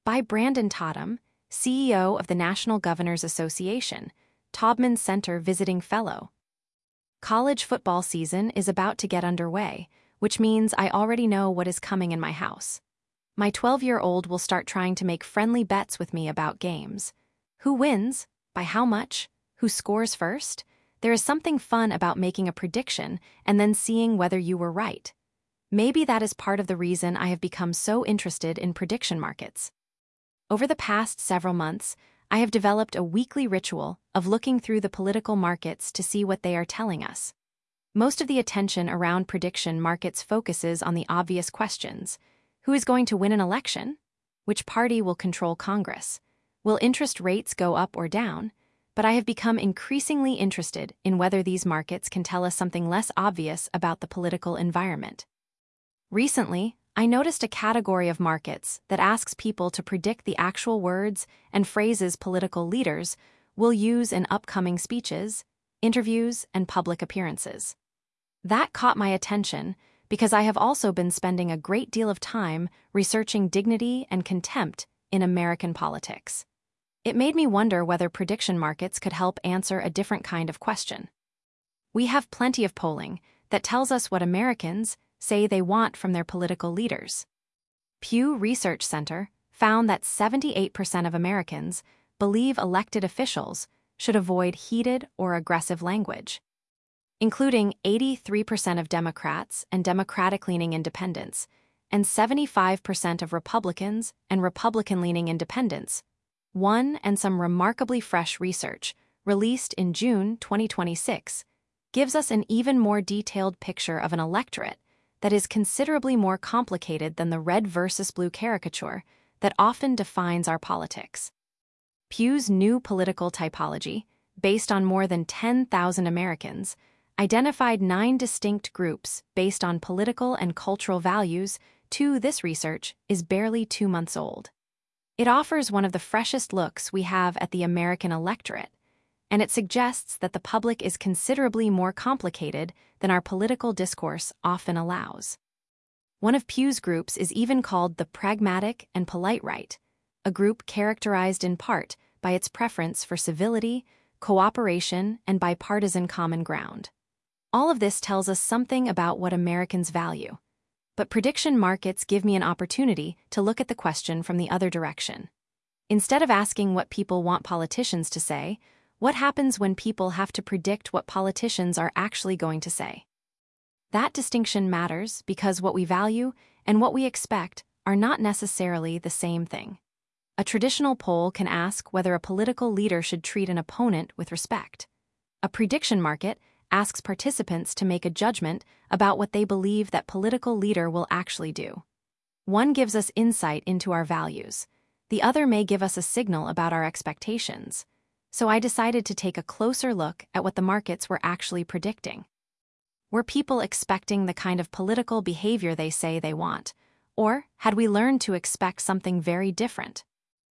by Brandon Tatum, CEO of the National Governors Association, Taubman Center Visiting Fellow. College football season is about to get underway, which means I already know what is coming in my house. My 12-year-old will start trying to make friendly bets with me about games. Who wins? By how much? Who scores first? There is something fun about making a prediction and then seeing whether you were right. Maybe that is part of the reason I have become so interested in prediction markets. Over the past several months, I have developed a weekly ritual of looking through the political markets to see what they are telling us. Most of the attention around prediction markets focuses on the obvious questions. Who is going to win an election? Which party will control Congress? Will interest rates go up or down? But I have become increasingly interested in whether these markets can tell us something less obvious about the political environment. Recently, I noticed a category of markets that asks people to predict the actual words and phrases political leaders will use in upcoming speeches, interviews, and public appearances. That caught my attention because I have also been spending a great deal of time researching dignity and contempt in American politics. It made me wonder whether prediction markets could help answer a different kind of question. We have plenty of polling that tells us what Americans say they want from their political leaders. Pew Research Center found that 78% of Americans believe elected officials should avoid heated or aggressive language, including 83% of Democrats and Democratic-leaning independents, and 75% of Republicans and Republican-leaning independents. One and some remarkably fresh research, released in June 2026, gives us an even more detailed picture of an electorate that is considerably more complicated than the red versus blue caricature that often defines our politics. Pew's new political typology, based on more than 10,000 Americans, identified 9 distinct groups based on political and cultural values. This research is barely 2 months old. It offers one of the freshest looks we have at the American electorate, and it suggests that the public is considerably more complicated than our political discourse often allows. One of Pew's groups is even called the pragmatic and polite right, a group characterized in part by its preference for civility, cooperation, and bipartisan common ground. All of this tells us something about what Americans value. But prediction markets give me an opportunity to look at the question from the other direction. Instead of asking what people want politicians to say, what happens when people have to predict what politicians are actually going to say? That distinction matters because what we value and what we expect are not necessarily the same thing. A traditional poll can ask whether a political leader should treat an opponent with respect. A prediction market asks participants to make a judgment about what they believe that political leader will actually do. One gives us insight into our values. The other may give us a signal about our expectations. So I decided to take a closer look at what the markets were actually predicting. Were people expecting the kind of political behavior they say they want, or had we learned to expect something very different?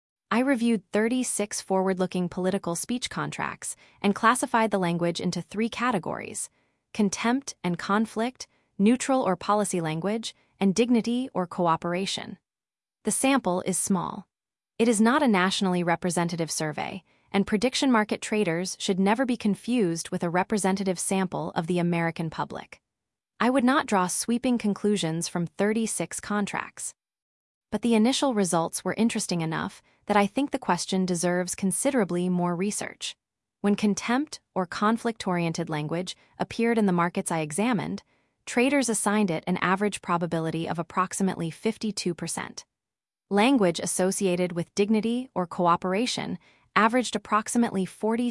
I reviewed 36 forward-looking political speech contracts and classified the language into 3 categories: contempt and conflict, neutral or policy language, and dignity or cooperation. The sample is small. It is not a nationally representative survey, and prediction market traders should never be confused with a representative sample of the American public. I would not draw sweeping conclusions from 36 contracts. But the initial results were interesting enough that I think the question deserves considerably more research. When contempt or conflict-oriented language appeared in the markets I examined, traders assigned it an average probability of approximately 52%. Language associated with dignity or cooperation averaged approximately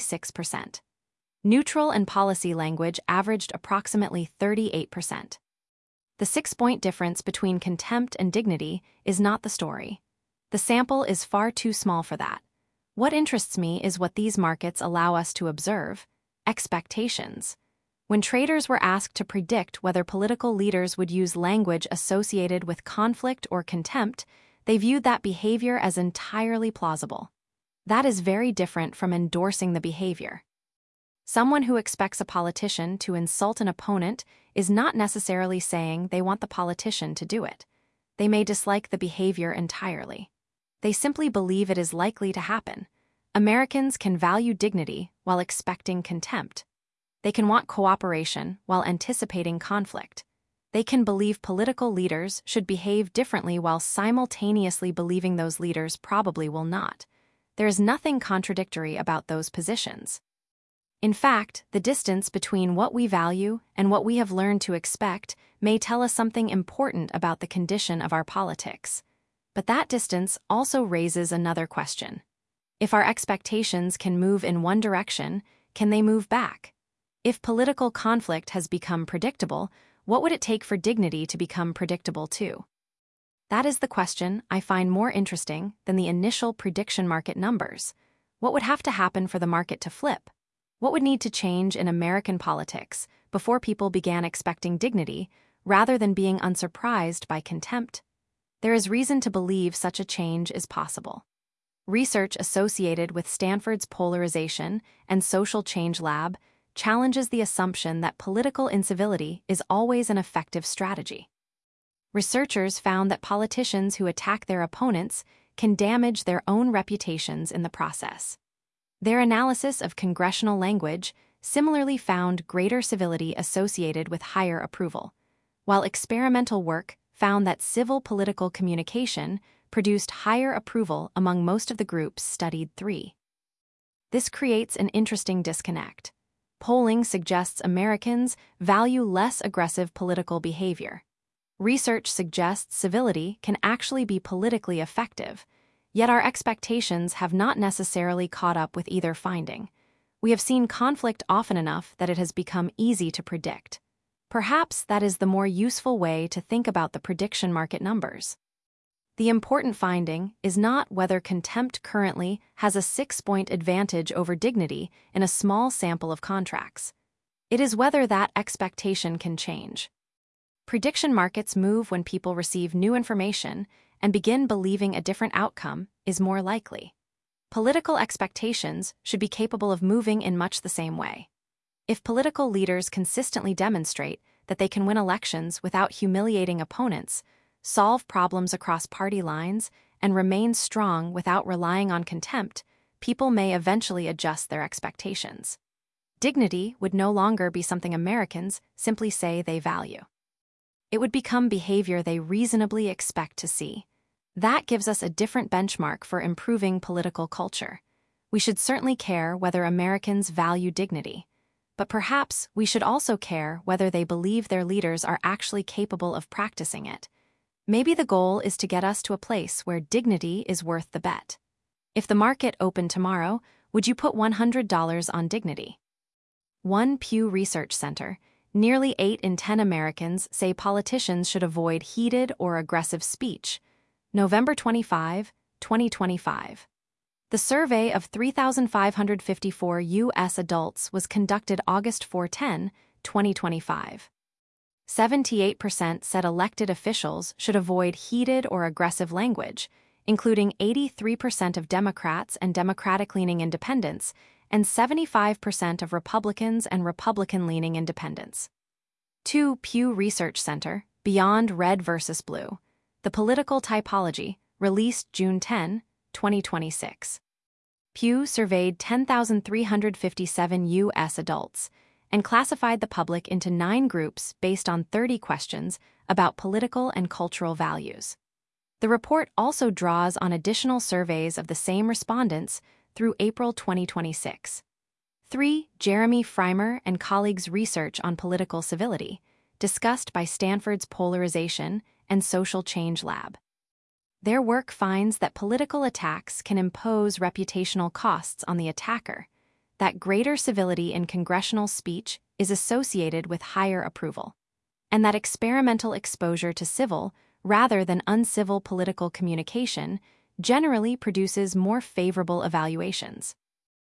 46%. Neutral and policy language averaged approximately 38%. The 6-point difference between contempt and dignity is not the story. The sample is far too small for that. What interests me is what these markets allow us to observe: expectations. When traders were asked to predict whether political leaders would use language associated with conflict or contempt, they viewed that behavior as entirely plausible. That is very different from endorsing the behavior. Someone who expects a politician to insult an opponent is not necessarily saying they want the politician to do it. They may dislike the behavior entirely. They simply believe it is likely to happen. Americans can value dignity while expecting contempt. They can want cooperation while anticipating conflict. They can believe political leaders should behave differently while simultaneously believing those leaders probably will not. There is nothing contradictory about those positions. In fact, the distance between what we value and what we have learned to expect may tell us something important about the condition of our politics. But that distance also raises another question. If our expectations can move in one direction, can they move back? If political conflict has become predictable, what would it take for dignity to become predictable too? That is the question I find more interesting than the initial prediction market numbers. What would have to happen for the market to flip? What would need to change in American politics before people began expecting dignity rather than being unsurprised by contempt? There is reason to believe such a change is possible. Research associated with Stanford's Polarization and Social Change Lab challenges the assumption that political incivility is always an effective strategy. Researchers found that politicians who attack their opponents can damage their own reputations in the process. Their analysis of congressional language similarly found greater civility associated with higher approval, while experimental work found that civil political communication produced higher approval among most of the groups studied. This creates an interesting disconnect. Polling suggests Americans value less aggressive political behavior. Research suggests civility can actually be politically effective, yet our expectations have not necessarily caught up with either finding. We have seen conflict often enough that it has become easy to predict. Perhaps that is the more useful way to think about the prediction market numbers. The important finding is not whether contempt currently has a 6-point advantage over dignity in a small sample of contracts. It is whether that expectation can change. Prediction markets move when people receive new information and begin believing a different outcome is more likely. Political expectations should be capable of moving in much the same way. If political leaders consistently demonstrate that they can win elections without humiliating opponents, solve problems across party lines, and remain strong without relying on contempt, people may eventually adjust their expectations. Dignity would no longer be something Americans simply say they value. It would become behavior they reasonably expect to see. That gives us a different benchmark for improving political culture. We should certainly care whether Americans value dignity, but perhaps we should also care whether they believe their leaders are actually capable of practicing it. Maybe the goal is to get us to a place where dignity is worth the bet. If the market opened tomorrow, would you put $100 on dignity? One Pew Research Center, nearly 8 in 10 Americans say politicians should avoid heated or aggressive speech. November 25, 2025. The survey of 3,554 U.S. adults was conducted August 4, 2025. 78% said elected officials should avoid heated or aggressive language, including 83% of Democrats and Democratic-leaning independents, and 75% of Republicans and Republican-leaning independents. 2 Pew Research Center, Beyond Red versus Blue, The Political Typology, released June 10, 2026. Pew surveyed 10,357 U.S. adults and classified the public into 9 groups based on 30 questions about political and cultural values. The report also draws on additional surveys of the same respondents through April 2026. 3. Jeremy Freimer and colleagues' research on political civility, discussed by Stanford's Polarization and Social Change Lab. Their work finds that political attacks can impose reputational costs on the attacker, that greater civility in congressional speech is associated with higher approval, and that experimental exposure to civil rather than uncivil political communication generally produces more favorable evaluations.